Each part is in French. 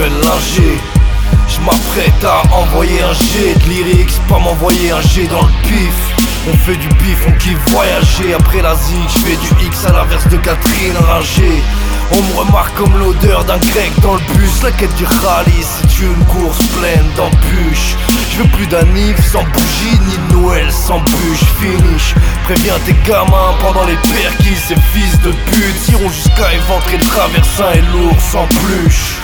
m'appelle l'ingé. Je m'apprête à envoyer un jet de lyrics, pas m'envoyer un jet dans le pif. On fait du bif, on kiffe voyager. Après la zig, je fais du X à l'inverse de Catherine Ringer. On me remarque comme l'odeur d'un grec dans le bus. La quête du rallye, c'est une course pleine d'embûches. Je veux plus d'anniv sans bougie, ni de Noël sans bûche. Finish, préviens tes gamins pendant les perquis. Ces fils de pute iront jusqu'à éventrer le traversin et l'ours sans pluche.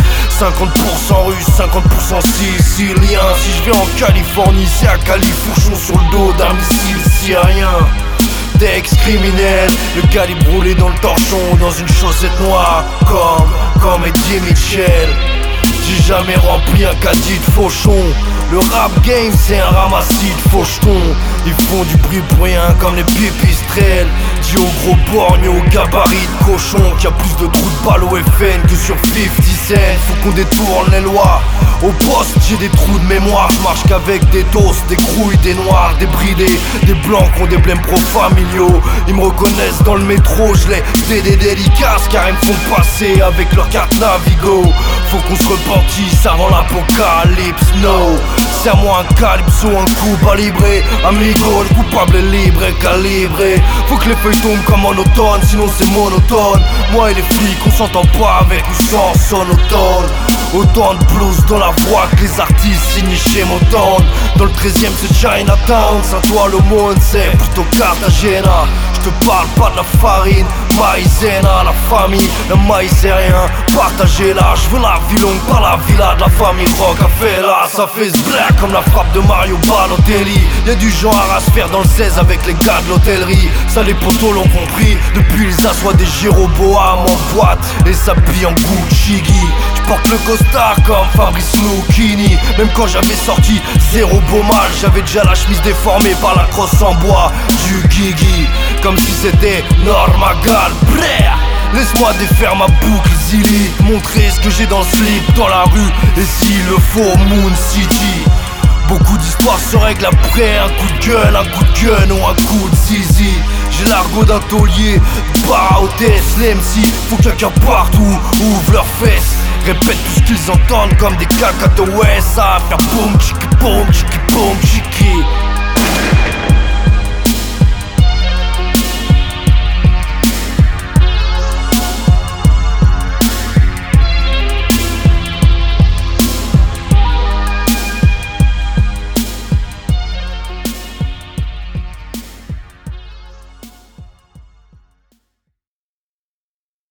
50% russe, 50% sicilien. Si je vais en Californie, c'est à Califourchon sur le dos d'un missile syrien. Texte criminel, le calibre roulé dans le torchon, dans une chaussette noire, comme Eddie Mitchell. J'ai jamais rempli un caddie de fauchon. Le rap game c'est un ramassis de fauchetons. Ils font du bruit pour rien comme les pipistrelles. Dis au gros borgne, au gabarit de cochon qu'il y a plus de trous de balles au FN que sur 50 Cent. Faut qu'on détourne les lois. Au poste j'ai des trous de mémoire. Je marche qu'avec des toasts, des crouilles, des noirs, des bridés, des blancs qui ont des blèmes pro-familiaux. Ils me reconnaissent dans le métro, je les des dédicaces car ils me font passer avec leur carte Navigo. Faut qu'on se repentisse avant l'apocalypse, no. C'est à moi un calypso, un coup à librer. Amigo, le coupable est libre et calibré. Faut que les feuilles tombent comme en automne, sinon c'est monotone. Moi et les flics, on s'entend pas avec ou sans sonotone. Autant de blues dans la voix que les artistes signent chez Motown. Dans le 13ème c'est Chinatown, Saint-Ouen-l'Aumône c'est plutôt Cartagena. Je te parle pas de la farine, maïzena, la famille, le maïs c'est rien, partagez-la. Je veux la vie longue par la villa de la famille Rockefeller. Ça fait black comme la frappe de Mario Balotelli. Y'a du genre à se faire dans le 16 avec les gars de l'hôtellerie. Ça les potos l'ont compris, depuis ils assoient des Jéroboam en boîte et s'habillent en Gucci. J'porte le costard comme Fabrice Lucchini. Même quand j'avais sorti zéro beau mal, j'avais déjà la chemise déformée par la crosse en bois du Guigui. Comme si c'était Normagal, brrr. Laisse-moi défaire ma boucle Zilly, montrer ce que j'ai dans le slip, dans la rue, et s'il le faut, Moon City. Beaucoup d'histoires se règlent après un coup de gueule, un coup de gun ou un coup de zizi. J'ai l'argot d'un taulier, bar hôtesse, les MC, faut que quelqu'un partout ouvre leurs fesses. Répète tout ce qu'ils entendent comme des cacahuètes. Ça va faire boum, tchiki, boum, tchiki, boum, tchiki.